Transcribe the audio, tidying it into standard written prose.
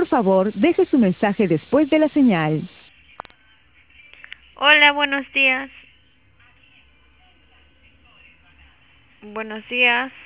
Por favor, deje su mensaje después de la señal. Hola, buenos días. Buenos días.